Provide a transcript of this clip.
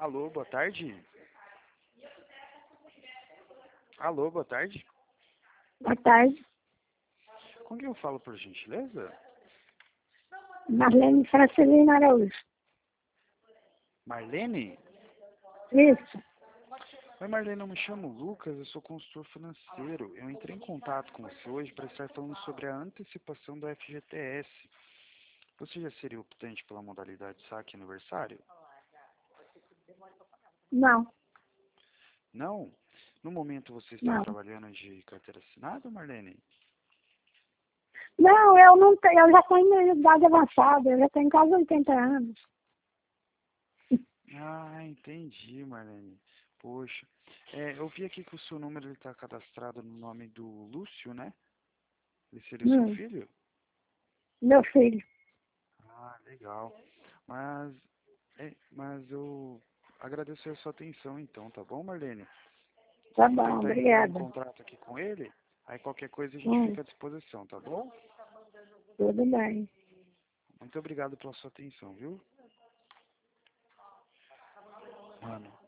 Alô, boa tarde. Alô, boa tarde. Boa tarde. Com quem eu falo, por gentileza? Marlene Francelina Araújo. Marlene? Isso. Oi, Marlene, eu me chamo Lucas, eu sou consultor financeiro. Eu entrei em contato com você hoje para estar falando sobre a antecipação do FGTS. Você já seria optante pela modalidade saque aniversário? Não, Não? No momento você está não. trabalhando de carteira assinada, Marlene? Não, eu não tenho, eu já tenho idade avançada, eu já tenho quase 80 anos. Ah, entendi, Marlene. Poxa, eu vi aqui que o seu número está cadastrado no nome do Lúcio, né? Ele seria o seu Hum, filho? meu filho. Ah, legal. Mas, mas eu agradeço a sua atenção então, tá bom, Marlene? Tá Vou bom, tentar entrar em obrigada. contrato aqui com ele, aí qualquer coisa a gente Hum, fica à disposição, tá bom? tudo bem. Muito obrigado pela sua atenção, viu? Mano.